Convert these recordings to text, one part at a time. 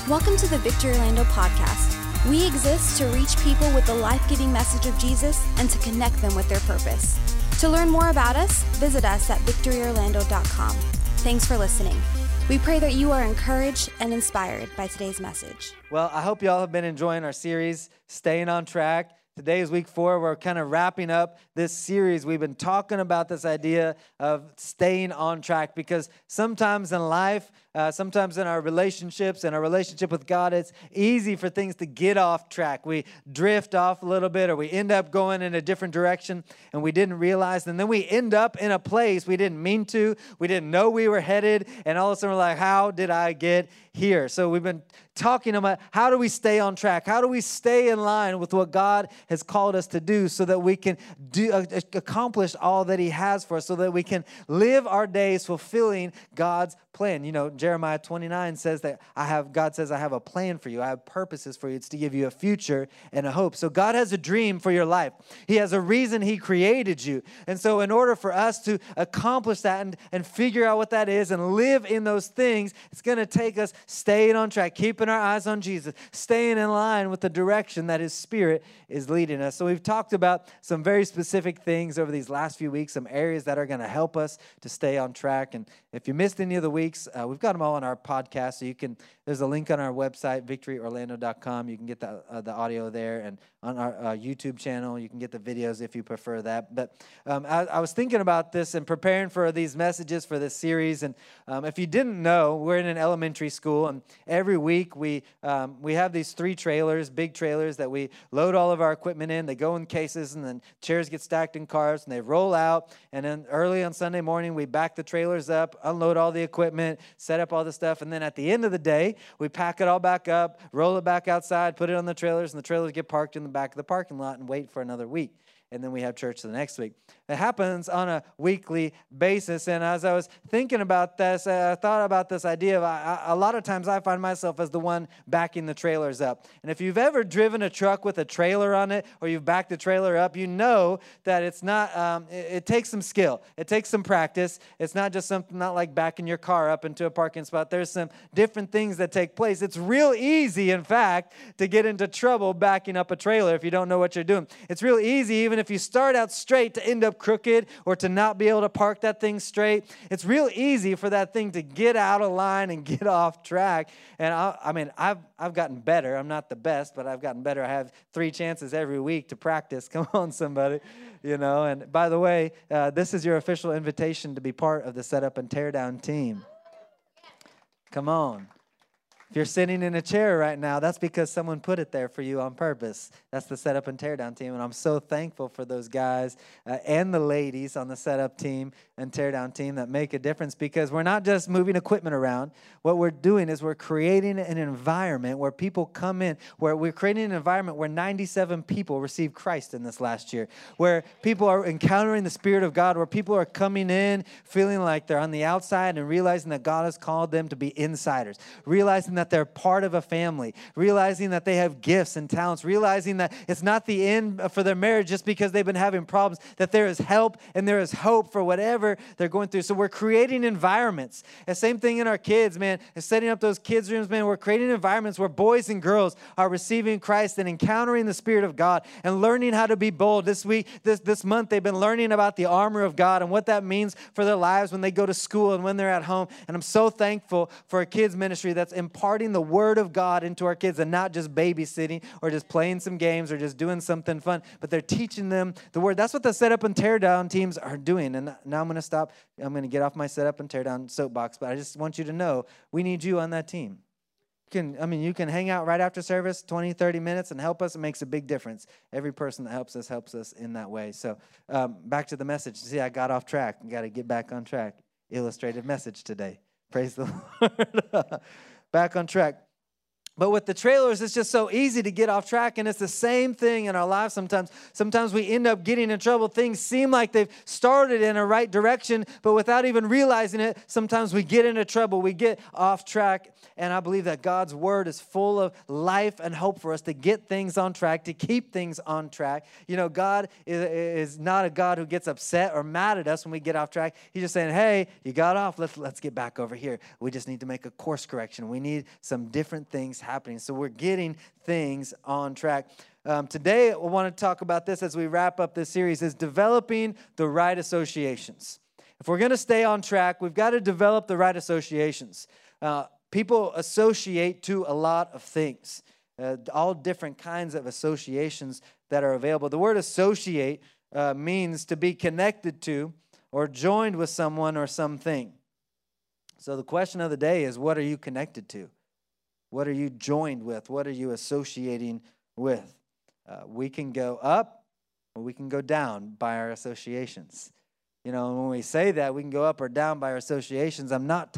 Welcome to the Victory Orlando podcast. We exist to reach people with the life-giving message of Jesus and to connect them with their purpose. To learn more about us, visit us at victoryorlando.com. Thanks for listening. We pray that you are encouraged and inspired by today's message. Well, I hope y'all have been enjoying our series, Staying on Track. Today is week 4. We're kind of wrapping up this series. We've been talking about this idea of staying on track because sometimes in life, sometimes in our relationships and our relationship with God, it's easy for things to get off track. We drift off a little bit or we end up going in a different direction and we didn't realize. And then we end up in a place we didn't mean to. We didn't know we were headed. And all of a sudden we're like, how did I get here? So we've been talking about how do we stay on track? How do we stay in line with what God has called us to do so that we can accomplish all that He has for us, so that we can live our days fulfilling God's plan. You know, Jeremiah 29 says that God says, I have a plan for you. I have purposes for you. It's to give you a future and a hope. So God has a dream for your life. He has a reason He created you. And so in order for us to accomplish that and figure out what that is and live in those things, it's going to take us staying on track, keeping our eyes on Jesus, staying in line with the direction that His Spirit is leading us. So we've talked about some very specific things over these last few weeks, some areas that are going to help us to stay on track. And if you missed any of the weeks, we've got them all on our podcast. So you can, there's a link on our website, victoryorlando.com. You can get the audio there, and on our YouTube channel, you can get the videos if you prefer that. But I was thinking about this and preparing for these messages for this series. And if you didn't know, we're in an elementary school, and every week we have these 3 trailers, big trailers that we load all of our equipment in. They go in cases, and then chairs get stacked in cars, and they roll out. And then early on Sunday morning, we back the trailers up, unload all the equipment, set up all the stuff, and then at the end of the day, we pack it all back up, roll it back outside, put it on the trailers, and the trailers get parked in the back of the parking lot and wait for another week. And then we have church the next week. It happens on a weekly basis. And as I was thinking about this, I thought about this idea of a lot of times I find myself as the one backing the trailers up. And if you've ever driven a truck with a trailer on it, or you've backed the trailer up, you know that it's not, it takes some skill. It takes some practice. It's not just something, not like backing your car up into a parking spot. There's some different things that take place. It's real easy, in fact, to get into trouble backing up a trailer if you don't know what you're doing. It's real easy, even if you start out straight, to end up crooked or to not be able to park that thing straight. It's real easy for that thing to get out of line and get off track. And I've gotten better. I'm not the best, but I've gotten better. I have 3 chances every week to practice. Come on, somebody. You know, and by the way, this is your official invitation to be part of the Setup and Teardown team. Come on. If you're sitting in a chair right now, that's because someone put it there for you on purpose. That's the Setup and Teardown team, and I'm so thankful for those guys and the ladies on the Setup team and Teardown team that make a difference, because we're not just moving equipment around. What we're doing is we're creating an environment where people come in, where we're creating an environment where 97 people received Christ in this last year, where people are encountering the Spirit of God, where people are coming in feeling like they're on the outside and realizing that God has called them to be insiders, realizing that they're part of a family, realizing that they have gifts and talents, realizing that it's not the end for their marriage just because they've been having problems, that there is help and there is hope for whatever they're going through. So we're creating environments. The same thing in our kids, man, and setting up those kids' rooms, man. We're creating environments where boys and girls are receiving Christ and encountering the Spirit of God and learning how to be bold. This week, this month, they've been learning about the armor of God and what that means for their lives when they go to school and when they're at home. And I'm so thankful for a kids ministry that's imparting the Word of God into our kids, and not just babysitting or just playing some games or just doing something fun, but they're teaching them the Word. That's what the Setup and Teardown teams are doing. And now I'm going to stop. I'm going to get off my Setup and Teardown soapbox, but I just want you to know we need you on that team. You can hang out right after service, 20, 30 minutes, and help us. It makes a big difference. Every person that helps us in that way. So back to the message. See, I got off track. Got to get back on track. Illustrative message today. Praise the Lord. Back on track. But with the trailers, it's just so easy to get off track, and it's the same thing in our lives sometimes. Sometimes we end up getting in trouble. Things seem like they've started in a right direction, but without even realizing it, sometimes we get into trouble. We get off track, and I believe that God's word is full of life and hope for us to get things on track, to keep things on track. You know, God is not a God who gets upset or mad at us when we get off track. He's just saying, hey, you got off. Let's get back over here. We just need to make a course correction. We need some different things happening. So we're getting things on track. Today, I want to talk about this as we wrap up this series, is developing the right associations. If we're going to stay on track, we've got to develop the right associations. People associate to a lot of things, all different kinds of associations that are available. The word associate means to be connected to or joined with someone or something. So the question of the day is, what are you connected to? What are you joined with? What are you associating with? We can go up or we can go down by our associations. You know, when we say that we can go up or down by our associations, I'm not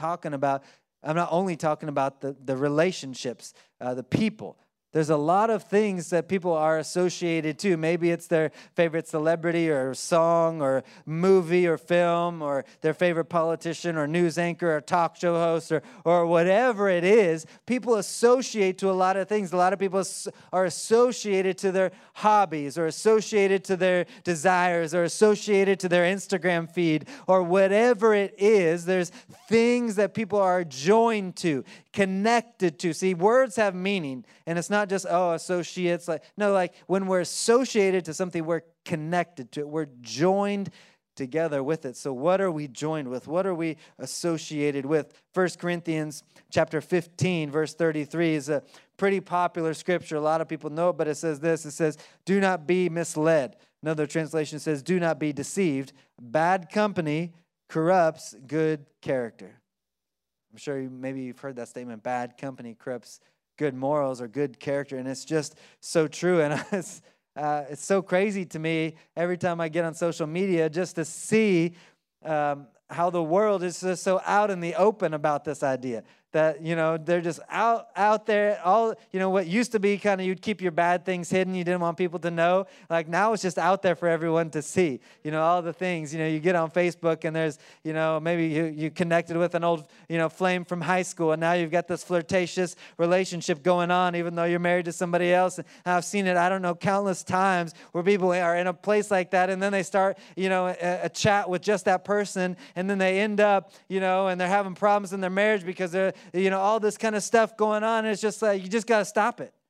only talking about the relationships, the people. There's a lot of things that people are associated to. Maybe it's their favorite celebrity or song or movie or film or their favorite politician or news anchor or talk show host or whatever it is. People associate to a lot of things. A lot of people are associated to their hobbies or associated to their desires or associated to their Instagram feed or whatever it is. There's things that people are joined to, connected to. See, words have meaning, and it's not just, associates. Like when we're associated to something, we're connected to it. We're joined together with it. So what are we joined with? What are we associated with? 1 Corinthians chapter 15, verse 33 is a pretty popular scripture. A lot of people know it, but it says this. It says, do not be misled. Another translation says, do not be deceived. Bad company corrupts good character. I'm sure maybe you've heard that statement, bad company corrupts good morals or good character, and it's just so true. And it's so crazy to me every time I get on social media just to see how the world is just so out in the open about this idea. That, you know, they're just out there, all, you know, what used to be kind of you'd keep your bad things hidden, you didn't want people to know. Like now it's just out there for everyone to see, you know, all the things. You know, you get on Facebook and there's, you know, maybe you connected with an old, you know, flame from high school, and now you've got this flirtatious relationship going on even though you're married to somebody else. And I've seen it, I don't know, countless times where people are in a place like that, and then they start, you know, a chat with just that person, and then they end up, you know, and they're having problems in their marriage because they're, you know, all this kind of stuff going on. And it's just like, you just got to stop it.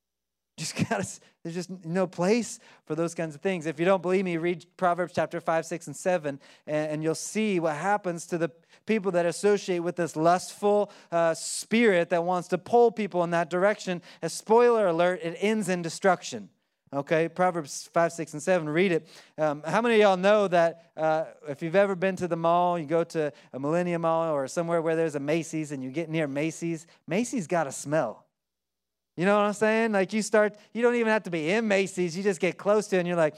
There's just no place for those kinds of things. If you don't believe me, read Proverbs chapter 5, 6, and 7, and you'll see what happens to the people that associate with this lustful spirit that wants to pull people in that direction. A spoiler alert, it ends in destruction. Okay, Proverbs 5, 6, and 7, read it. How many of y'all know that if you've ever been to the mall, you go to a Millennium Mall or somewhere where there's a Macy's and you get near Macy's got a smell. You know what I'm saying? Like you don't even have to be in Macy's. You just get close to it and you're like,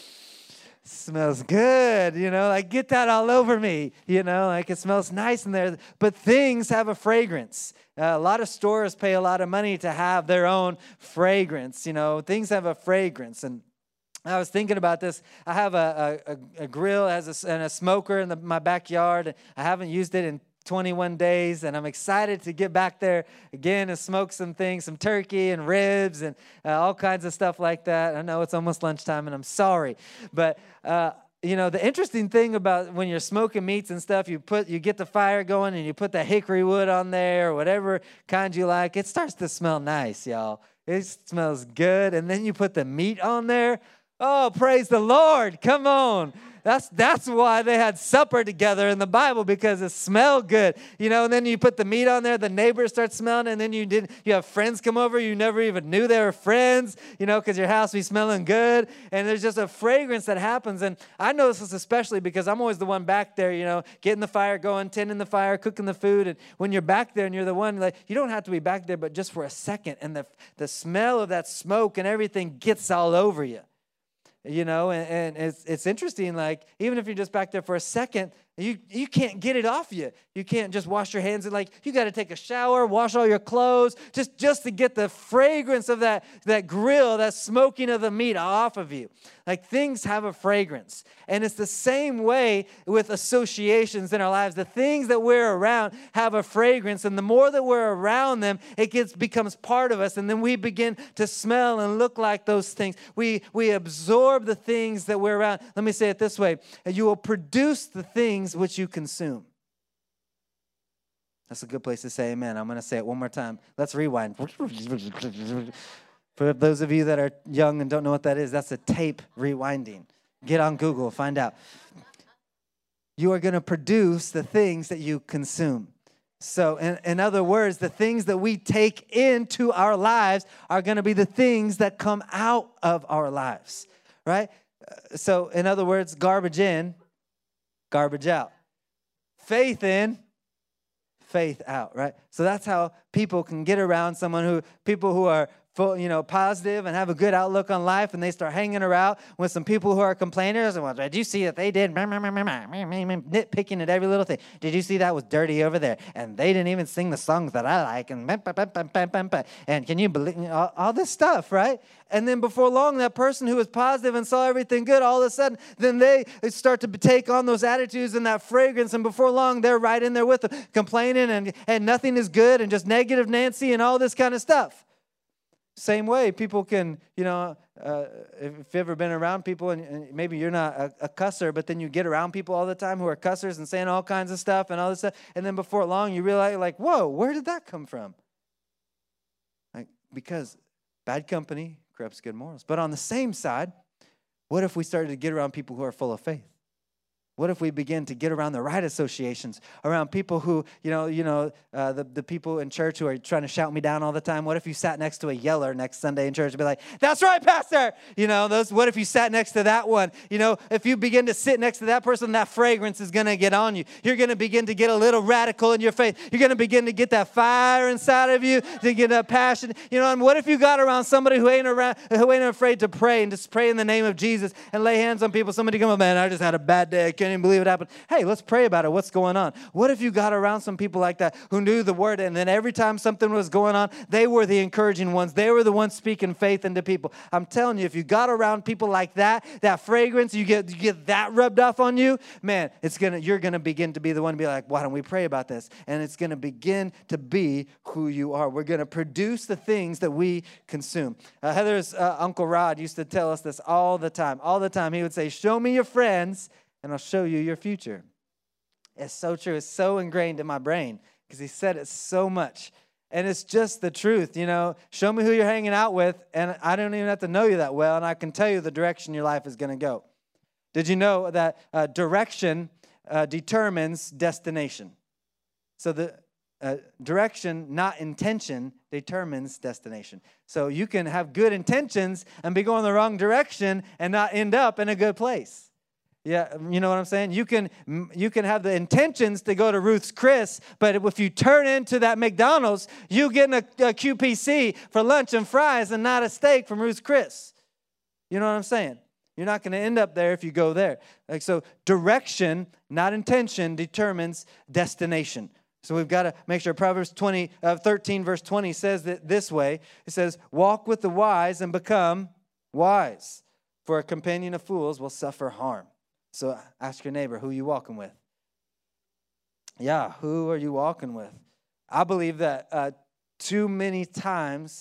smells good, you know, like get that all over me, you know, like it smells nice in there. But things have a fragrance. A lot of stores pay a lot of money to have their own fragrance, you know, things have a fragrance. And I was thinking about this. I have a grill and a smoker in my backyard. I haven't used it in 21 days, and I'm excited to get back there again and smoke some things, some turkey and ribs and all kinds of stuff like that. I know it's almost lunchtime, and I'm sorry. But, you know, the interesting thing about when you're smoking meats and stuff, you get the fire going and you put that hickory wood on there or whatever kind you like, it starts to smell nice, y'all. It smells good. And then you put the meat on there. Oh, praise the Lord. Come on. That's why they had supper together in the Bible, because it smelled good. You know, and then you put the meat on there, the neighbors start smelling, and then you have friends come over, you never even knew they were friends, you know, because your house be smelling good. And there's just a fragrance that happens. And I notice this especially because I'm always the one back there, you know, getting the fire going, tending the fire, cooking the food. And when you're back there and you're the one, like, you don't have to be back there, but just for a second. And the smell of that smoke and everything gets all over you. You know, and it's interesting, like, even if you're just back there for a second, You can't get it off you. You can't just wash your hands. And you got to take a shower, wash all your clothes, just to get the fragrance of that grill, that smoking of the meat off of you. Things have a fragrance. And it's the same way with associations in our lives. The things that we're around have a fragrance. And the more that we're around them, it becomes part of us. And then we begin to smell and look like those things. We absorb the things that we're around. Let me say it this way. You will produce the things which you consume. That's a good place to say amen. I'm going to say it one more time. Let's rewind. For those of you that are young and don't know what that is, that's a tape rewinding. Get on Google, find out. You are going to produce the things that you consume. So in other words, the things that we take into our lives are going to be the things that come out of our lives, right? So in other words, garbage in, garbage out. Faith in, faith out, right? So that's how people can get around people who are positive and have a good outlook on life, and they start hanging around with some people who are complainers. And, well, did you see that they did nitpicking at every little thing? Did you see that was dirty over there? And they didn't even sing the songs that I like. And can you believe all this stuff, right? And then before long, that person who was positive and saw everything good, all of a sudden, then they start to take on those attitudes and that fragrance. And before long, they're right in there with them, complaining and nothing is good and just negative Nancy and all this kind of stuff. Same way, people can, if you've ever been around people and maybe you're not a cusser, but then you get around people all the time who are cussers and saying all kinds of stuff and all this stuff. And then before long, you realize whoa, where did that come from? Because bad company corrupts good morals. But on the same side, what if we started to get around people who are full of faith? What if we begin to get around the right associations, around people who, the people in church who are trying to shout me down all the time? What if you sat next to a yeller next Sunday in church and be like, that's right, Pastor? What if you sat next to that one? If you begin to sit next to that person, that fragrance is going to get on you. You're going to begin to get a little radical in your faith. You're going to begin to get that fire inside of you, to get that passion. And what if you got around somebody who ain't afraid to pray and just pray in the name of Jesus and lay hands on people? Somebody come up, man, I just had a bad day. I can't even believe it happened. Hey, let's pray about it. What's going on? What if you got around some people like that who knew the word, and then every time something was going on, they were the encouraging ones. They were the ones speaking faith into people. I'm telling you, if you got around people like that fragrance, you get that rubbed off on you, man, you're going to begin to be the one to be like, why don't we pray about this? And it's going to begin to be who you are. We're going to produce the things that we consume. Heather's Uncle Rod used to tell us this all the time. All the time. He would say, show me your friends, and I'll show you your future. It's so true. It's so ingrained in my brain because he said it so much. And it's just the truth, Show me who you're hanging out with, and I don't even have to know you that well, and I can tell you the direction your life is going to go. Did you know that direction determines destination? So the direction, not intention, determines destination. So you can have good intentions and be going the wrong direction and not end up in a good place. Yeah, you know what I'm saying? You can have the intentions to go to Ruth's Chris, but if you turn into that McDonald's, you get a QPC for lunch and fries and not a steak from Ruth's Chris. You know what I'm saying? You're not going to end up there if you go there. So direction, not intention, determines destination. So we've got to make sure. Proverbs 13, verse 20 says that this way. It says, walk with the wise and become wise, for a companion of fools will suffer harm. So ask your neighbor, who are you walking with? Yeah, who are you walking with? I believe that too many times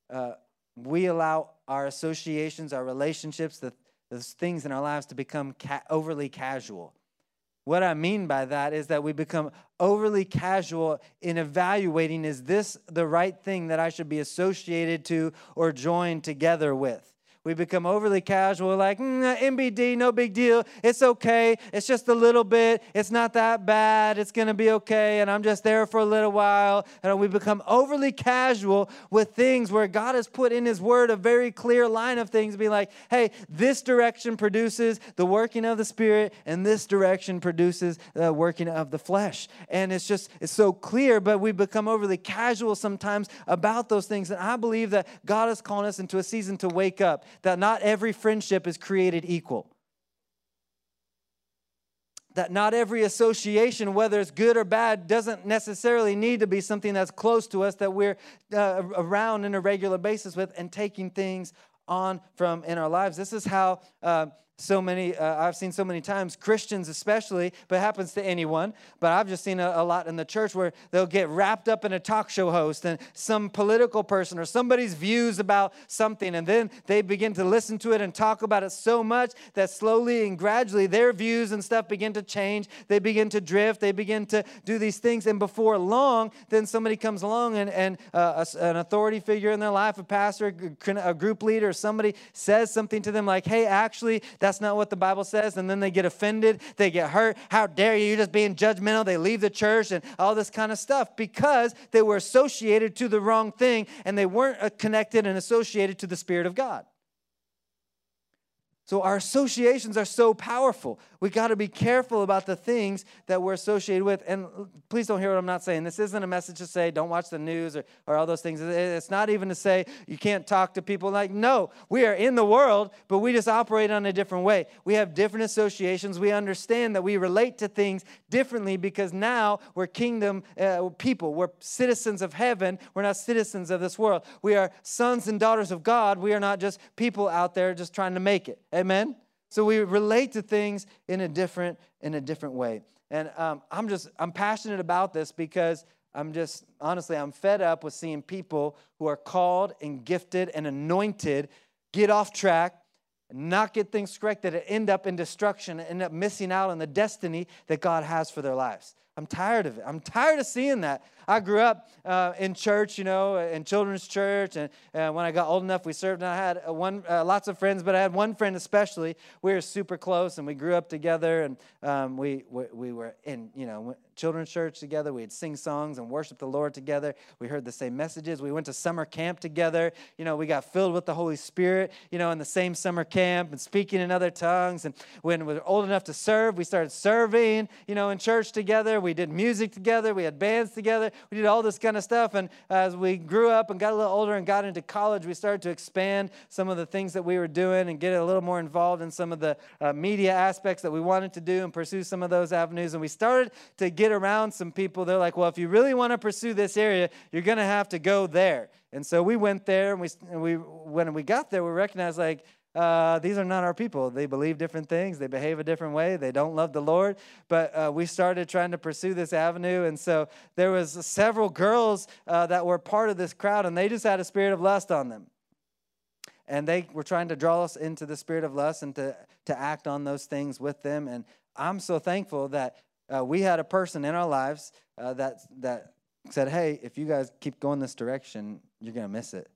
we allow our associations, our relationships, those things in our lives to become overly casual. What I mean by that is that we become overly casual in evaluating, is this the right thing that I should be associated to or joined together with? We become overly casual, like, MBD, no big deal. It's okay. It's just a little bit. It's not that bad. It's going to be okay, and I'm just there for a little while. And we become overly casual with things where God has put in His Word a very clear line of things, be like, hey, this direction produces the working of the Spirit, and this direction produces the working of the flesh. And it's so clear, but we become overly casual sometimes about those things. And I believe that God is calling us into a season to wake up, that not every friendship is created equal. that not every association, whether it's good or bad, doesn't necessarily need to be something that's close to us, that we're around on a regular basis with and taking things on from in our lives. This is how I've seen so many times, Christians especially, but it happens to anyone, but I've just seen a lot in the church where they'll get wrapped up in a talk show host and some political person or somebody's views about something, and then they begin to listen to it and talk about it so much that slowly and gradually their views and stuff begin to change. They begin to drift. They begin to do these things, and before long, then somebody comes along and an authority figure in their life, a pastor, a group leader, somebody says something to them like, hey, actually, that's not what the Bible says, and then they get offended, they get hurt. How dare you, you're just being judgmental. They leave the church and all this kind of stuff because they were associated to the wrong thing and they weren't connected and associated to the Spirit of God. So our associations are so powerful. We got to be careful about the things that we're associated with. And please don't hear what I'm not saying. This isn't a message to say don't watch the news or all those things. It's not even to say you can't talk to people. Like, no, we are in the world, but we just operate on a different way. We have different associations. We understand that we relate to things differently because now we're kingdom people. We're citizens of heaven. We're not citizens of this world. We are sons and daughters of God. We are not just people out there just trying to make it. Amen? So we relate to things in a different way. And I'm passionate about this because I'm fed up with seeing people who are called and gifted and anointed get off track, not get things corrected, and end up in destruction, and end up missing out on the destiny that God has for their lives. I'm tired of it. I'm tired of seeing that. I grew up in church, in children's church, and when I got old enough, we served, and I had lots of friends, but I had one friend especially. We were super close, and we grew up together, and we were in, children's church together. We'd sing songs and worship the Lord together. We heard the same messages. We went to summer camp together. We got filled with the Holy Spirit, in the same summer camp and speaking in other tongues. And when we were old enough to serve, we started serving, in church together. We did music together. We had bands together. We did all this kind of stuff. And as we grew up and got a little older and got into college, we started to expand some of the things that we were doing and get a little more involved in some of the media aspects that we wanted to do and pursue some of those avenues. And we started to get around some people. They're like, well, if you really want to pursue this area, you're going to have to go there. And so we went there, and when we got there, we recognized, like, these are not our people. They believe different things. They behave a different way. They don't love the Lord. But we started trying to pursue this avenue. And so there was several girls that were part of this crowd, and they just had a spirit of lust on them. And they were trying to draw us into the spirit of lust and to act on those things with them. And I'm so thankful that we had a person in our lives that said, hey, if you guys keep going this direction, you're going to miss it.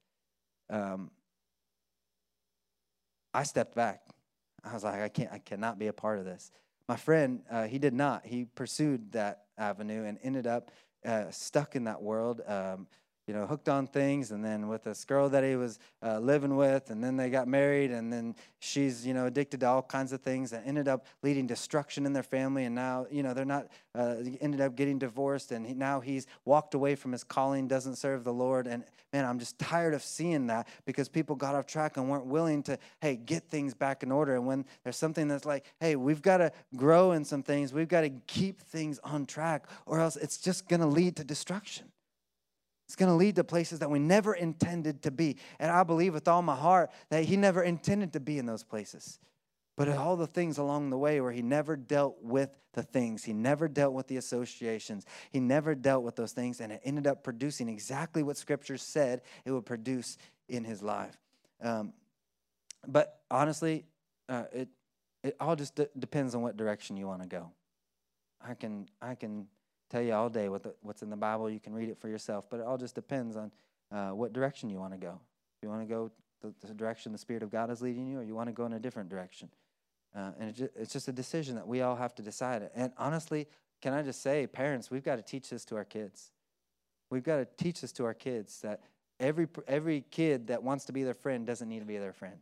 I stepped back. I was like, I cannot be a part of this. My friend, he did not. He pursued that avenue and ended up stuck in that world, hooked on things, and then with this girl that he was living with, and then they got married, and then she's, addicted to all kinds of things that ended up leading destruction in their family, and now, they're not, ended up getting divorced, and now he's walked away from his calling, doesn't serve the Lord, and man, I'm just tired of seeing that because people got off track and weren't willing to, hey, get things back in order, and when there's something that's like, hey, we've got to grow in some things, we've got to keep things on track, or else it's just going to lead to destruction. It's going to lead to places that we never intended to be. And I believe with all my heart that he never intended to be in those places. But all the things along the way where he never dealt with the things. He never dealt with the associations. He never dealt with those things. And it ended up producing exactly what Scripture said it would produce in his life. But honestly, it all just depends on what direction you want to go. I can tell you all day what's in the Bible. You can read it for yourself, but it all just depends on what direction you want to go. If you want to go the direction the Spirit of God is leading you, or you want to go in a different direction. And it's just a decision that we all have to decide. And honestly, can I just say, parents, we've got to teach this to our kids. We've got to teach this to our kids that every kid that wants to be their friend doesn't need to be their friend.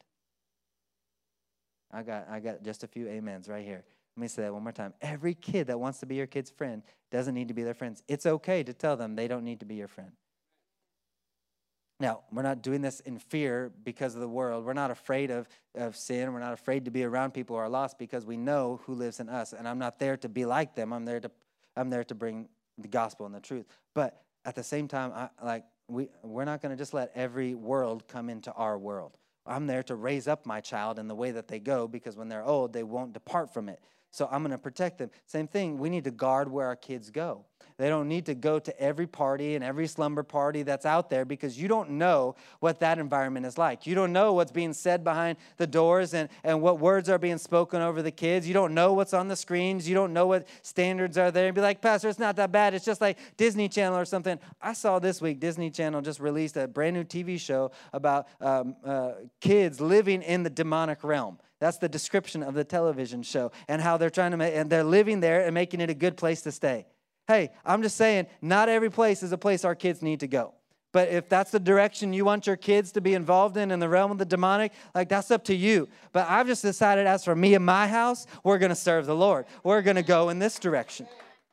I got just a few amens right here. Let me say that one more time. Every kid that wants to be your kid's friend doesn't need to be their friends. It's okay to tell them they don't need to be your friend. Now, we're not doing this in fear because of the world. We're not afraid of sin. We're not afraid to be around people who are lost because we know who lives in us. And I'm not there to be like them. I'm there to bring the gospel and the truth. But at the same time, we're not going to just let every world come into our world. I'm there to raise up my child in the way that they go, because when they're old, they won't depart from it. So I'm going to protect them. Same thing, we need to guard where our kids go. They don't need to go to every party and every slumber party that's out there, because you don't know what that environment is like. You don't know what's being said behind the doors and what words are being spoken over the kids. You don't know what's on the screens. You don't know what standards are there. And be like, Pastor, it's not that bad. It's just like Disney Channel or something. I saw this week Disney Channel just released a brand new TV show about kids living in the demonic realm. That's the description of the television show, and how they're trying to make, and they're living there and making it a good place to stay. Hey, I'm just saying, not every place is a place our kids need to go. But if that's the direction you want your kids to be involved in the realm of the demonic, like, that's up to you. But I've just decided, as for me and my house, we're going to serve the Lord. We're going to go in this direction.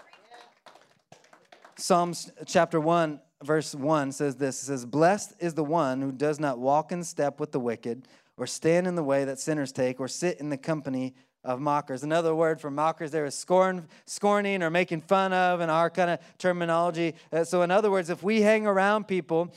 Psalms chapter 1, verse 1 says this. It says, "Blessed is the one who does not walk in step with the wicked, or stand in the way that sinners take, or sit in the company of mockers." Another word for mockers there is scorning or making fun of in our kind of terminology. So in other words, if we hang around people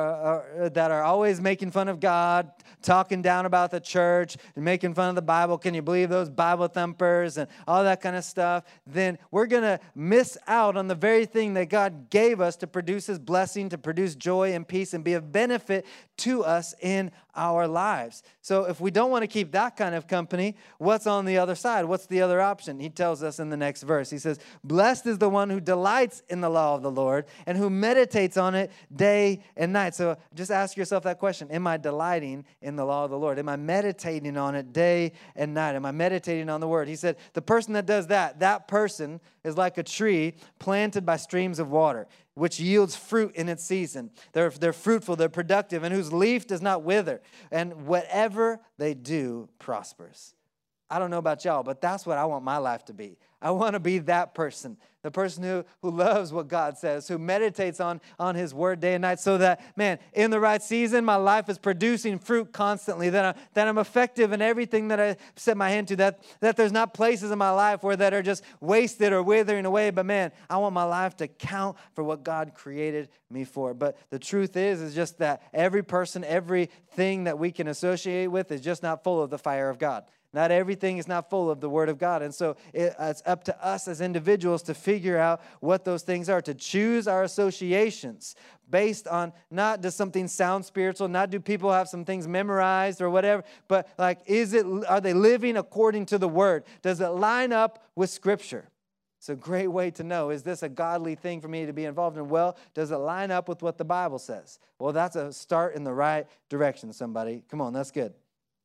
or that are always making fun of God, talking down about the church, and making fun of the Bible, can you believe those Bible thumpers and all that kind of stuff, then we're going to miss out on the very thing that God gave us to produce His blessing, to produce joy and peace and be of benefit to us in our lives. So if we don't want to keep that kind of company, what's on the other side? What's the other option? He tells us in the next verse. He says, "Blessed is the one who delights in the law of the Lord and who meditates on it day and night." So just ask yourself that question. Am I delighting in the law of the Lord? Am I meditating on it day and night? Am I meditating on the word? He said, the person that does that person is like a tree planted by streams of water, which yields fruit in its season. They're fruitful, they're productive, and whose leaf does not wither. And whatever they do prospers. I don't know about y'all, but that's what I want my life to be. I want to be that person, the person who loves what God says, who meditates on His word day and night, so that, man, in the right season, my life is producing fruit constantly, that I'm effective in everything that I set my hand to, that there's not places in my life where that are just wasted or withering away. But, man, I want my life to count for what God created me for. But the truth is just that every person, everything that we can associate with is just not full of the fire of God. Not everything is not full of the Word of God. And so it's up to us as individuals to figure out what those things are, to choose our associations based on, not does something sound spiritual, not do people have some things memorized or whatever, but like, are they living according to the Word? Does it line up with Scripture? It's a great way to know, is this a godly thing for me to be involved in? Well, does it line up with what the Bible says? Well, that's a start in the right direction, somebody. Come on, that's good.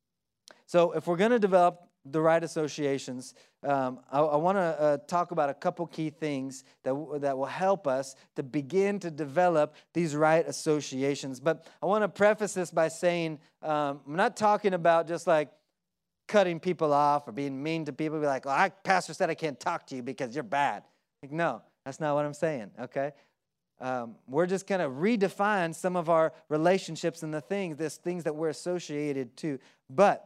So if we're going to develop the right associations, I want to talk about a couple key things that will help us to begin to develop these right associations. But I want to preface this by saying, I'm not talking about just like cutting people off or being mean to people. Be like, "Oh, pastor said I can't talk to you because you're bad." Like, no, that's not what I'm saying, okay? We're just going to redefine some of our relationships and the things that we're associated to. But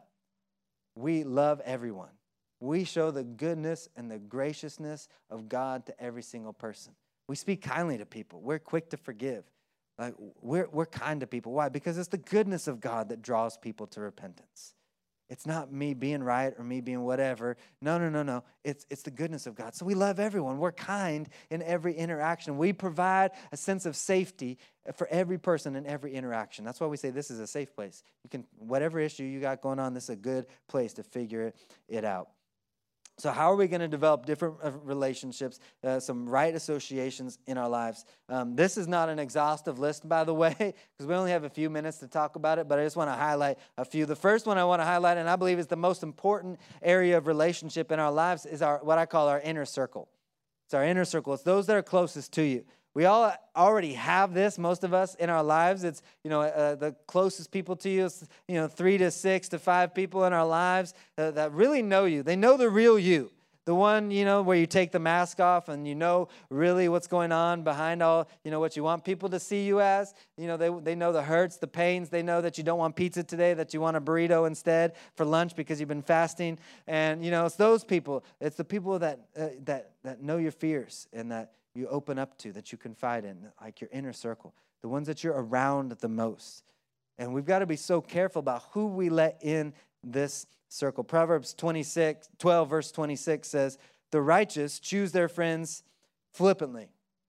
we love everyone. We show the goodness and the graciousness of God to every single person. We speak kindly to people. We're quick to forgive. Like, we're kind to people. Why? Because it's the goodness of God that draws people to repentance. It's not me being right or me being whatever. No. It's the goodness of God. So we love everyone. We're kind in every interaction. We provide a sense of safety for every person in every interaction. That's why we say this is a safe place. You can, whatever issue you got going on, this is a good place to figure it out. So how are we going to develop different relationships, some right associations in our lives? This is not an exhaustive list, by the way, because we only have a few minutes to talk about it, but I just want to highlight a few. The first one I want to highlight, and I believe is the most important area of relationship in our lives, is what I call our inner circle. It's our inner circle. It's those that are closest to you. We all already have this, most of us, in our lives. It's, the closest people to you is, 3 to 6 to 5 people in our lives that really know you. They know the real you. The one, where you take the mask off and you know really what's going on behind all, what you want people to see you as. They know the hurts, the pains. They know that you don't want pizza today, that you want a burrito instead for lunch because you've been fasting. And, it's those people. It's the people that know your fears and that you open up to, that you confide in, like your inner circle, the ones that you're around the most. And we've got to be so careful about who we let in this circle. Proverbs 12, verse 26 says, the righteous choose their friends flippantly.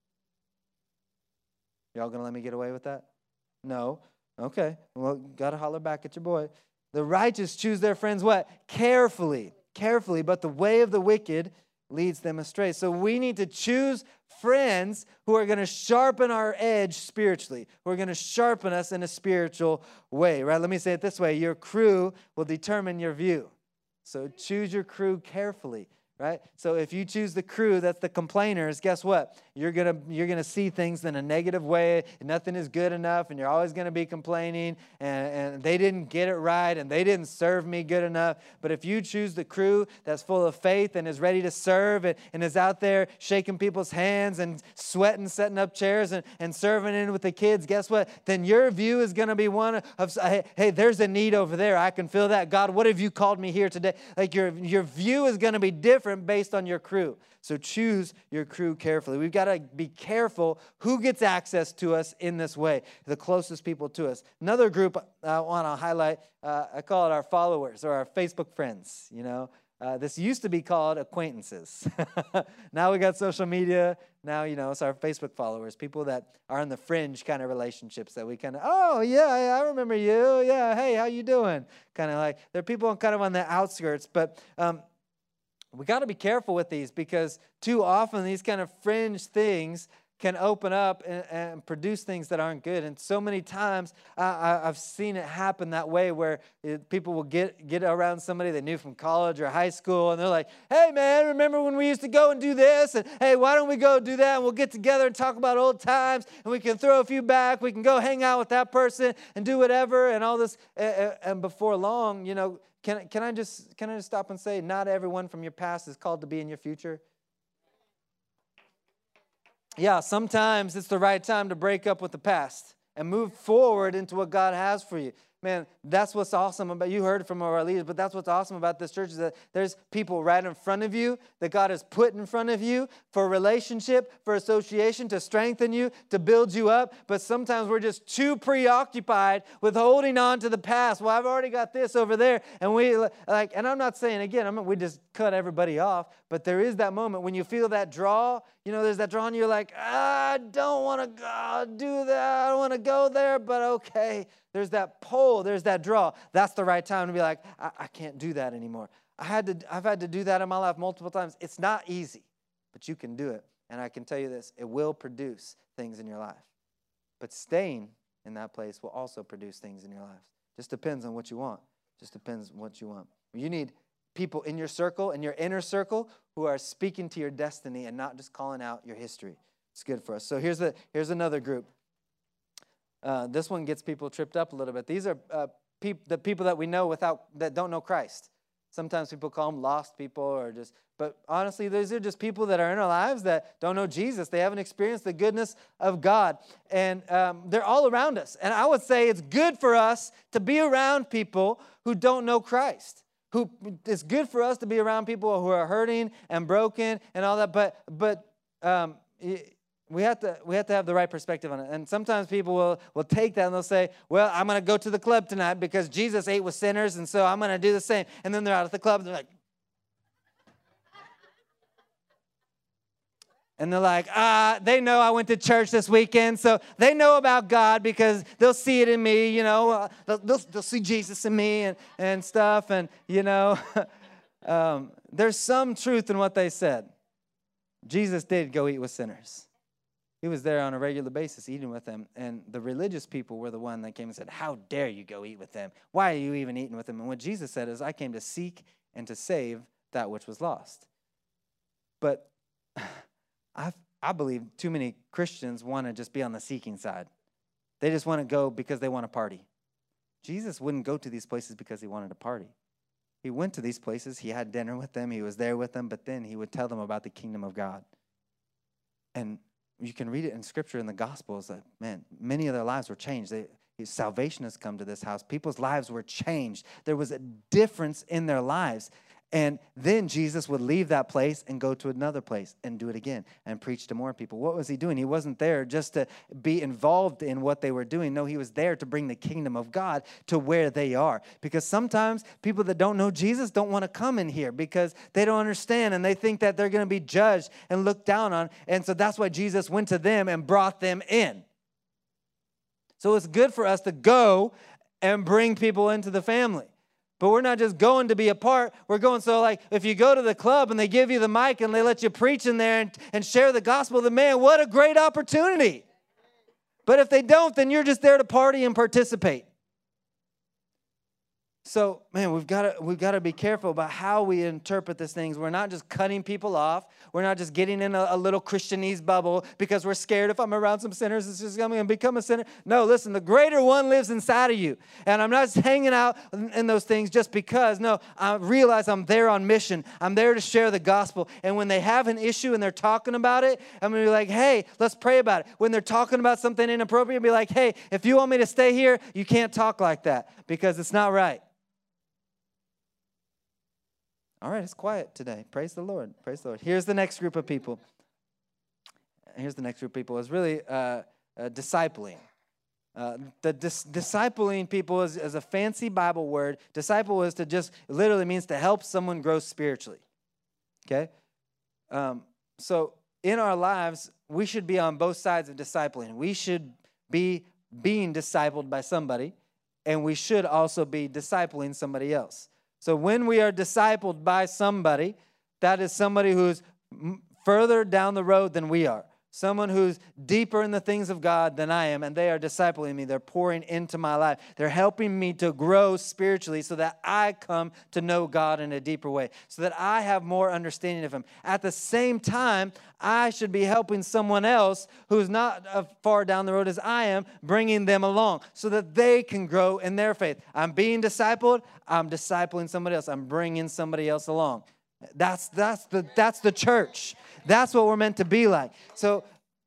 Y'all going to let me get away with that? No. Okay. Well, got to holler back at your boy. The righteous choose their friends what? Carefully, but the way of the wicked leads them astray. So we need to choose friends who are going to sharpen our edge spiritually, who are going to sharpen us in a spiritual way, right? Let me say it this way. Your crew will determine your view. So choose your crew carefully, right? So if you choose the crew that's the complainers, guess what? You're gonna see things in a negative way. Nothing is good enough, and you're always gonna be complaining. And they didn't get it right, and they didn't serve me good enough. But if you choose the crew that's full of faith and is ready to serve and is out there shaking people's hands and sweating, setting up chairs and serving in with the kids, guess what? Then your view is gonna be one of hey, there's a need over there. I can feel that. God, what have you called me here today? Like your view is gonna be different based on your crew. So choose your crew carefully. We've got to be careful who gets access to us in this way, the closest people to us. Another group I want to highlight, I call it our followers or our Facebook friends. This used to be called acquaintances. Now we got social media. Now, it's our Facebook followers, people that are in the fringe kind of relationships that we kind of, oh, yeah, I remember you. Yeah, hey, how you doing? Kind of like, they're people kind of on the outskirts, but we got to be careful with these because too often these kind of fringe things can open up and produce things that aren't good. And so many times I've seen it happen that way where people will get around somebody they knew from college or high school, and they're like, hey, man, remember when we used to go and do this? And, hey, why don't we go do that? And we'll get together and talk about old times, and we can throw a few back. We can go hang out with that person and do whatever and all this. And before long, Can I just stop and say, not everyone from your past is called to be in your future? Yeah, sometimes it's the right time to break up with the past and move forward into what God has for you. Man, that's what's awesome about, you heard it from our leaders, but that's what's awesome about this church is that there's people right in front of you that God has put in front of you for relationship, for association, to strengthen you, to build you up. But sometimes we're just too preoccupied with holding on to the past. Well, I've already got this over there. And and I'm not saying, again, we just cut everybody off, but there is that moment when you feel that draw, there's that draw and you're like, I don't want to do that. I don't want to go there, but okay. There's that pull, there's that draw. That's the right time to be like, I can't do that anymore. I've had to do that in my life multiple times. It's not easy, but you can do it. And I can tell you this, it will produce things in your life. But staying in that place will also produce things in your life. Just depends on what you want. You need people in your circle, in your inner circle, who are speaking to your destiny and not just calling out your history. It's good for us. So here's another group. This one gets people tripped up a little bit. These are the people that we know that don't know Christ. Sometimes people call them lost people but honestly, these are just people that are in our lives that don't know Jesus. They haven't experienced the goodness of God. And they're all around us. And I would say it's good for us to be around people who don't know Christ. It's good for us to be around people who are hurting and broken and all that. But we have to have the right perspective on it. And sometimes people will take that and they'll say, well, I'm going to go to the club tonight because Jesus ate with sinners, and so I'm going to do the same. And then they're out at the club and they're like, they know I went to church this weekend, so they know about God because they'll see it in me, they'll see Jesus in me and stuff. And, there's some truth in what they said. Jesus did go eat with sinners. He was there on a regular basis eating with them. And the religious people were the one that came and said, how dare you go eat with them? Why are you even eating with them? And what Jesus said is, I came to seek and to save that which was lost. But I believe too many Christians want to just be on the seeking side. They just want to go because they want to party. Jesus wouldn't go to these places because he wanted to party. he went to these places. He had dinner with them. He was there with them. But then he would tell them about the kingdom of God. And you can read it in Scripture in the Gospels that, man, many of their lives were changed. Salvation has come to this house. People's lives were changed. There was a difference in their lives. And then Jesus would leave that place and go to another place and do it again and preach to more people. What was he doing? He wasn't there just to be involved in what they were doing. No, he was there to bring the kingdom of God to where they are. Because sometimes people that don't know Jesus don't want to come in here because they don't understand and they think that they're going to be judged and looked down on. And so that's why Jesus went to them and brought them in. So it's good for us to go and bring people into the family. But we're not just going to be a part. We're going, so like if you go to the club and they give you the mic and they let you preach in there and share the gospel, then man, what a great opportunity. But if they don't, then you're just there to party and participate. So, man, we've got to be careful about how we interpret these things. We're not just cutting people off. We're not just getting in a little Christianese bubble because we're scared if I'm around some sinners, it's just going to become a sinner. No, listen, the greater one lives inside of you. And I'm not just hanging out in those things just because. No, I realize I'm there on mission. I'm there to share the gospel. And when they have an issue and they're talking about it, I'm going to be like, hey, let's pray about it. When they're talking about something inappropriate, be like, hey, if you want me to stay here, you can't talk like that because it's not right. All right, it's quiet today. Praise the Lord. Praise the Lord. Here's the next group of people. It's really discipling. Discipling people is a fancy Bible word. Disciple is to just, literally means to help someone grow spiritually. Okay? So in our lives, we should be on both sides of discipling. We should be being discipled by somebody, and we should also be discipling somebody else. So when we are discipled by somebody, that is somebody who's further down the road than we are. Someone who's deeper in the things of God than I am, and they are discipling me. They're pouring into my life. They're helping me to grow spiritually so that I come to know God in a deeper way, so that I have more understanding of Him. At the same time, I should be helping someone else who's not as far down the road as I am, bringing them along so that they can grow in their faith. I'm being discipled. I'm discipling somebody else. I'm bringing somebody else along. That's the church. That's what we're meant to be like. So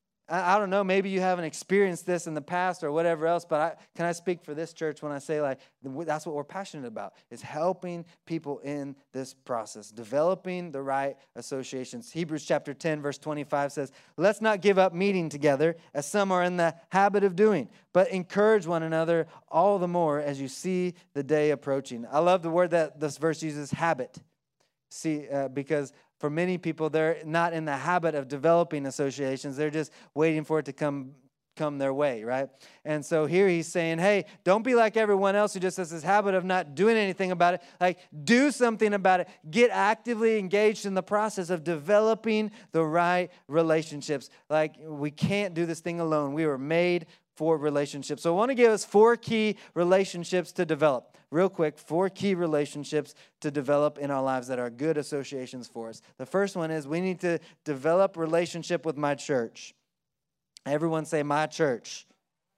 I don't know, maybe you haven't experienced this in the past or whatever else, but can I speak for this church when I say like that's what we're passionate about, is helping people in this process, developing the right associations. Hebrews chapter 10, verse 25 says, let's not give up meeting together as some are in the habit of doing, but encourage one another all the more as you see the day approaching. I love the word that this verse uses, habit. Because for many people, they're not in the habit of developing associations. They're just waiting for it to come their way, right? And so here he's saying, hey, don't be like everyone else who just has this habit of not doing anything about it. Like, do something about it. Get actively engaged in the process of developing the right relationships. Like, we can't do this thing alone. We were made for relationships. So I want to give us 4 key relationships to develop. Real quick, 4 key relationships to develop in our lives that are good associations for us. The first one is we need to develop relationship with my church. Everyone say my church.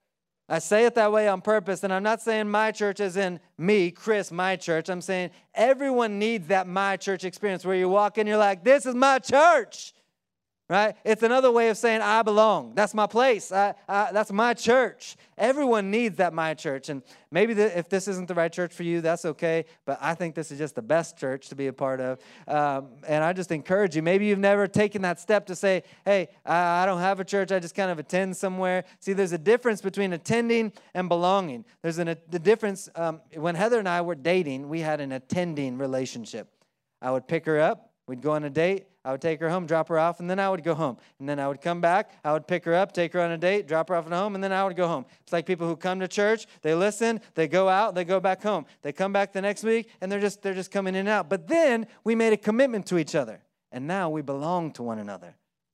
I say it that way on purpose, and I'm not saying my church as in me, Chris, my church. I'm saying everyone needs that my church experience where you walk in, you're like, this is my church. Right? It's another way of saying I belong. That's my place. That's my church. Everyone needs that my church. And maybe if this isn't the right church for you, that's okay. But I think this is just the best church to be a part of. And I just encourage you. Maybe you've never taken that step to say, hey, I don't have a church. I just kind of attend somewhere. See, there's a difference between attending and belonging. There's the difference. When Heather and I were dating, we had an attending relationship. I would pick her up. We'd go on a date. I would take her home, drop her off, and then I would go home. And then I would come back. I would pick her up, take her on a date, drop her off at home, and then I would go home. It's like people who come to church, they listen, they go out, they go back home. They come back the next week, and they're just coming in and out. But then we made a commitment to each other, and now we belong to one another.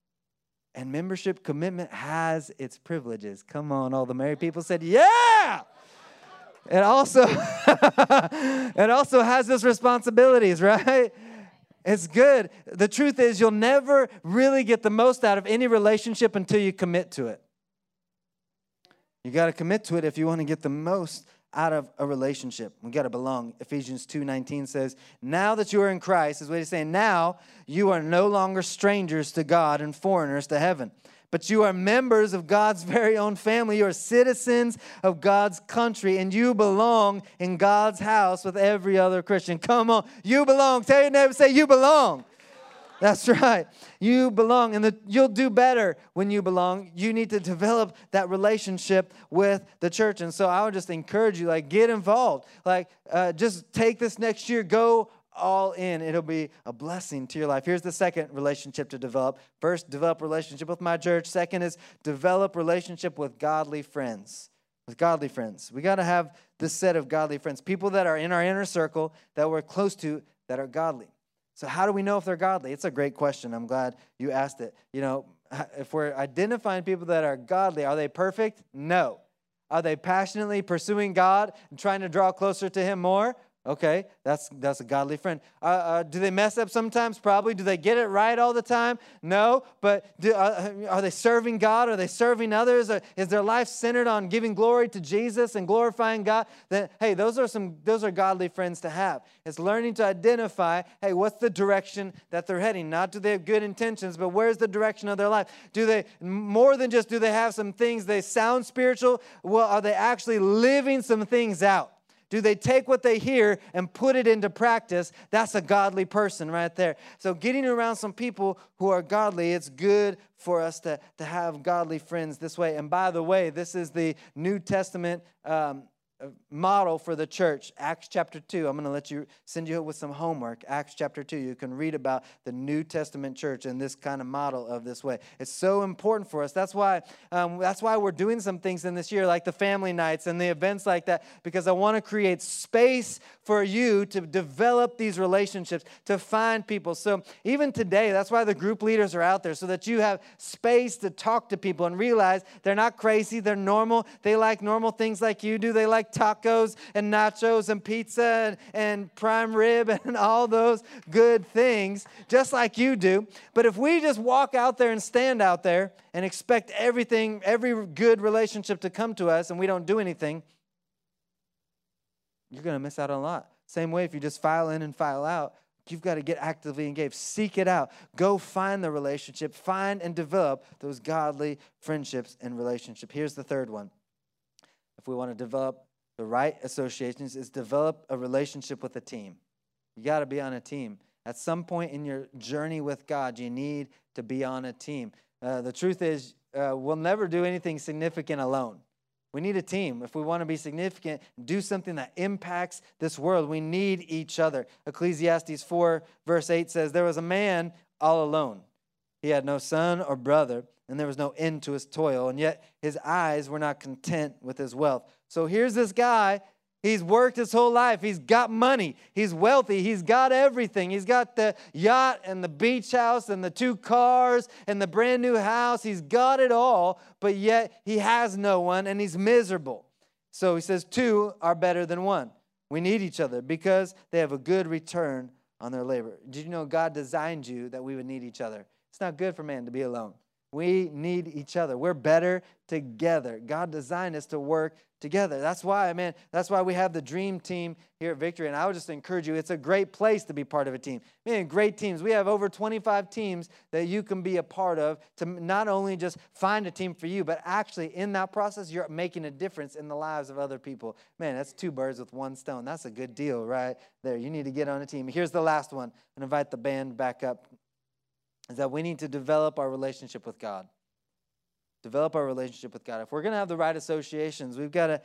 And membership commitment has its privileges. Come on, all the married people said, yeah! It also has its responsibilities, right? It's good. The truth is you'll never really get the most out of any relationship until you commit to it. You got to commit to it if you want to get the most out of a relationship. We got to belong. Ephesians 2:19 says, now that you are in Christ, is what he's saying, now you are no longer strangers to God and foreigners to heaven, but you are members of God's very own family. You are citizens of God's country, and you belong in God's house with every other Christian. Come on, you belong. Tell your neighbor, say, you belong. That's right. You belong, and you'll do better when you belong. You need to develop that relationship with the church. And so I would just encourage you, get involved. Just take this next year, go all in. It'll be a blessing to your life. Here's the second relationship to develop. First, develop relationship with my church. Second is develop relationship with godly friends. With godly friends. We got to have this set of godly friends. People that are in our inner circle that we're close to that are godly. So how do we know if they're godly? It's a great question. I'm glad you asked it. If we're identifying people that are godly, are they perfect? No. Are they passionately pursuing God and trying to draw closer to Him more? Okay, that's a godly friend. Do they mess up sometimes? Probably. Do they get it right all the time? No. But are they serving God? Are they serving others? Is their life centered on giving glory to Jesus and glorifying God? Then, hey, those are godly friends to have. It's learning to identify, hey, what's the direction that they're heading? Not do they have good intentions, but where's the direction of their life? Do they, more than just do they have some things, they sound spiritual? Well, are they actually living some things out? Do they take what they hear and put it into practice? That's a godly person right there. So getting around some people who are godly, it's good for us to have godly friends this way. And by the way, this is the New Testament model for the church. Acts chapter 2. I'm going to send you with some homework. Acts chapter 2. You can read about the New Testament church and this kind of model of this way. It's so important for us. That's why we're doing some things in this year, like the family nights and the events like that, because I want to create space for you to develop these relationships, to find people. So even today, that's why the group leaders are out there, so that you have space to talk to people and realize they're not crazy. They're normal. They like normal things like you do. They like tacos and nachos and pizza and prime rib and all those good things, just like you do. But if we just walk out there and stand out there and expect every good relationship to come to us, and we don't do anything, you're going to miss out on a lot. Same way if you just file in and file out, you've got to get actively engaged. Seek it out. Go find the relationship. Find and develop those godly friendships and relationships. Here's the third one. If we want to develop the right associations, is develop a relationship with a team. You got to be on a team. At some point in your journey with God, you need to be on a team. The truth is, we'll never do anything significant alone. We need a team. If we want to be significant, do something that impacts this world, we need each other. Ecclesiastes 4, verse 8 says, there was a man all alone. He had no son or brother, and there was no end to his toil, and yet his eyes were not content with his wealth. So here's this guy. He's worked his whole life. He's got money. He's wealthy. He's got everything. He's got the yacht and the beach house and the 2 cars and the brand new house. He's got it all, but yet he has no one, and he's miserable. So he says 2 are better than 1. We need each other because they have a good return on their labor. Did you know God designed you that we would need each other? It's not good for man to be alone. We need each other. We're better together. God designed us to work together. That's why we have the dream team here at Victory. And I would just encourage you, it's a great place to be part of a team. Man, great teams. We have over 25 teams that you can be a part of to not only just find a team for you, but actually in that process, you're making a difference in the lives of other people. Man, that's 2 birds with 1 stone. That's a good deal right there. You need to get on a team. Here's the last one. And invite the band back up. Is that we need to develop our relationship with God. Develop our relationship with God. If we're going to have the right associations, we've got to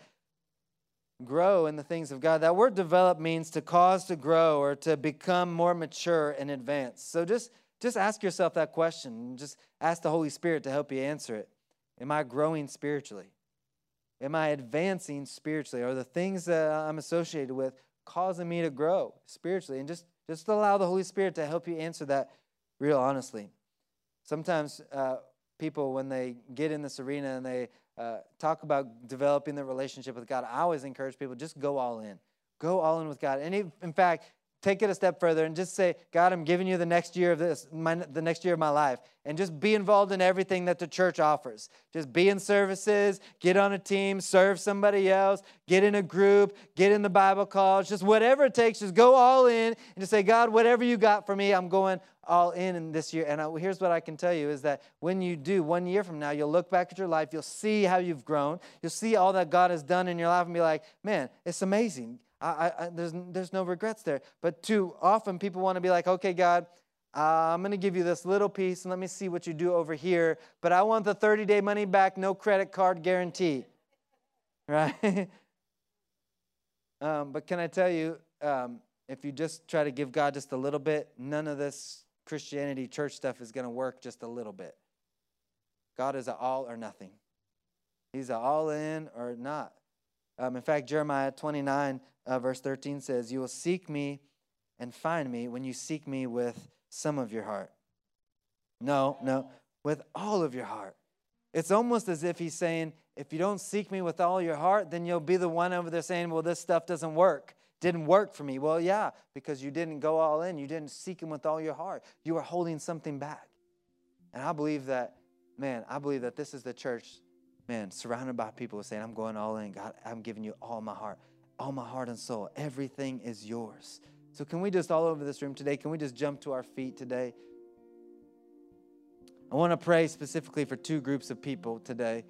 grow in the things of God. That word develop means to cause to grow or to become more mature and advanced. So just ask yourself that question. Just ask the Holy Spirit to help you answer it. Am I growing spiritually? Am I advancing spiritually? Are the things that I'm associated with causing me to grow spiritually? And just allow the Holy Spirit to help you answer that real honestly. Sometimes people, when they get in this arena and they talk about developing their relationship with God, I always encourage people, just go all in. Go all in with God. And in fact, take it a step further and just say, God, I'm giving you the next year of the next year of my life. And just be involved in everything that the church offers. Just be in services, get on a team, serve somebody else, get in a group, get in the Bible college, just whatever it takes, just go all in and just say, God, whatever you got for me, I'm going all in this year. And here's what I can tell you is that when you do, 1 year from now, you'll look back at your life, you'll see how you've grown, you'll see all that God has done in your life and be like, man, it's amazing. There's no regrets there. But too often people want to be like, okay, God, I'm going to give you this little piece and let me see what you do over here. But I want the 30-day money back, no credit card guarantee. Right? But can I tell you, if you just try to give God just a little bit, none of this Christianity church stuff is going to work just a little bit. God is an all or nothing. He's an all in or not. In fact, Jeremiah 29, verse 13 says, you will seek me and find me when you seek me with some of your heart. No, with all of your heart. It's almost as if he's saying, if you don't seek me with all your heart, then you'll be the one over there saying, well, this stuff doesn't work. Didn't work for me. Well, yeah, because you didn't go all in. You didn't seek him with all your heart. You were holding something back. And I believe that this is the church, surrounded by people who are saying, I'm going all in. God, I'm giving you all my heart and soul. Everything is yours. So can we just all over this room today, can we just jump to our feet today? I want to pray specifically for 2 groups of people today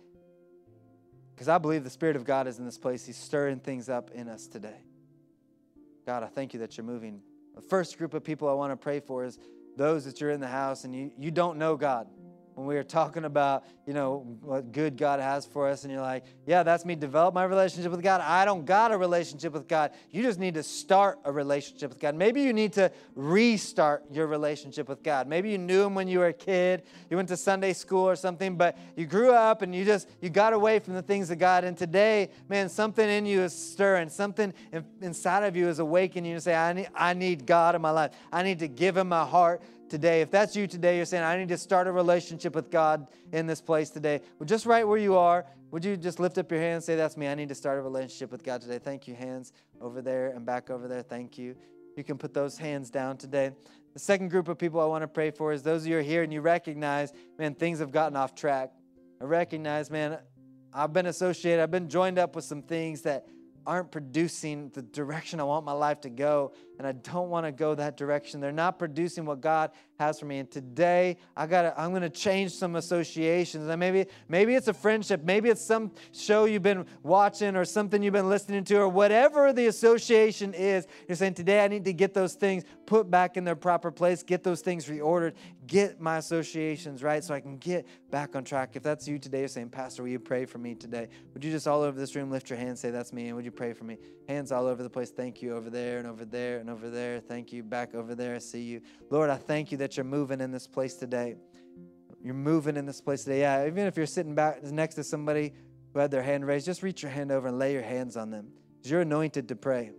because I believe the Spirit of God is in this place. He's stirring things up in us today. God, I thank you that you're moving. The first group of people I want to pray for is those that you're in the house and you don't know God. When we were talking about, what good God has for us, and you're like, yeah, that's me, develop my relationship with God. I don't got a relationship with God. You just need to start a relationship with God. Maybe you need to restart your relationship with God. Maybe you knew him when you were a kid. You went to Sunday school or something, but you grew up and you got away from the things of God. And today, something in you is stirring. Something inside of you is awakening. You say, I need God in my life. I need to give him my heart today. If that's you today, you're saying, I need to start a relationship with God in this place today. Well, just right where you are, would you just lift up your hand and say, that's me. I need to start a relationship with God today. Thank you. Hands over there and back over there. Thank you. You can put those hands down today. The second group of people I want to pray for is those of you who are here and you recognize, things have gotten off track. I recognize, I've been joined up with some things that aren't producing the direction I want my life to go, and I don't want to go that direction. They're not producing what God has for me. And today, I'm going to change some associations. And maybe it's a friendship. Maybe it's some show you've been watching or something you've been listening to or whatever the association is. You're saying, today I need to get those things put back in their proper place, get those things reordered, get my associations right so I can get back on track. If that's you today, you're saying, Pastor, will you pray for me today? Would you just all over this room lift your hand and say, that's me, and would you pray for me? Hands all over the place. Thank you over there and over there and over there. Thank you. Back over there. I see you. Lord, I thank you that you're moving in this place today. You're moving in this place today. Yeah, even if you're sitting back next to somebody who had their hand raised, just reach your hand over and lay your hands on them because you're anointed to pray.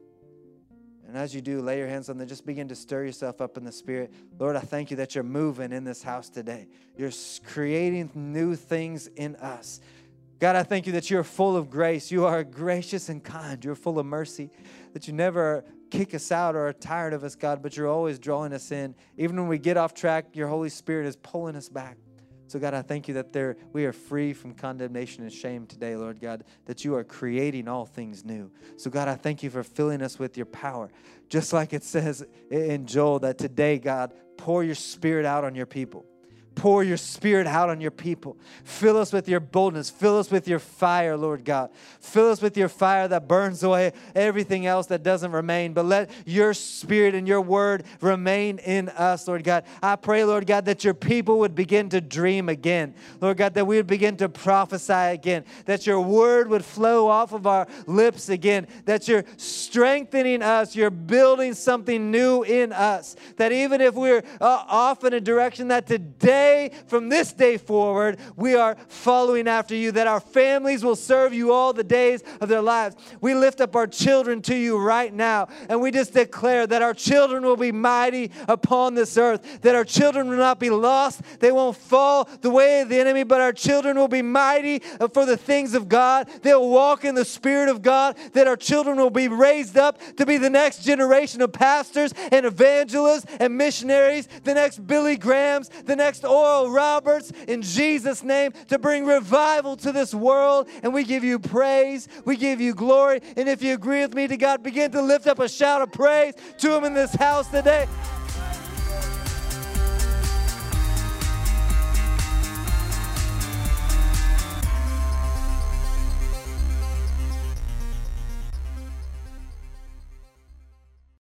And as you do, lay your hands on them. Just begin to stir yourself up in the Spirit. Lord, I thank you that you're moving in this house today. You're creating new things in us. God, I thank you that you're full of grace. You are gracious and kind. You're full of mercy, that you never kick us out or are tired of us, God, but you're always drawing us in. Even when we get off track, your Holy Spirit is pulling us back. So, God, I thank you that we are free from condemnation and shame today, Lord God, that you are creating all things new. So, God, I thank you for filling us with your power. Just like it says in Joel that today, God, pour your Spirit out on your people. Pour your Spirit out on your people. Fill us with your boldness. Fill us with your fire, Lord God. Fill us with your fire that burns away everything else that doesn't remain. But let your Spirit and your word remain in us, Lord God. I pray, Lord God, that your people would begin to dream again. Lord God, that we would begin to prophesy again. That your word would flow off of our lips again. That you're strengthening us. You're building something new in us. That even if we're off in a direction that today today, from this day forward, we are following after you, that our families will serve you all the days of their lives. We lift up our children to you right now, and we just declare that our children will be mighty upon this earth, that our children will not be lost. They won't fall the way of the enemy, but our children will be mighty for the things of God. They'll walk in the Spirit of God, that our children will be raised up to be the next generation of pastors and evangelists and missionaries, the next Billy Grahams, the next Oral Roberts, in Jesus' name, to bring revival to this world. And we give you praise. We give you glory. And if you agree with me, to God, begin to lift up a shout of praise to Him in this house today.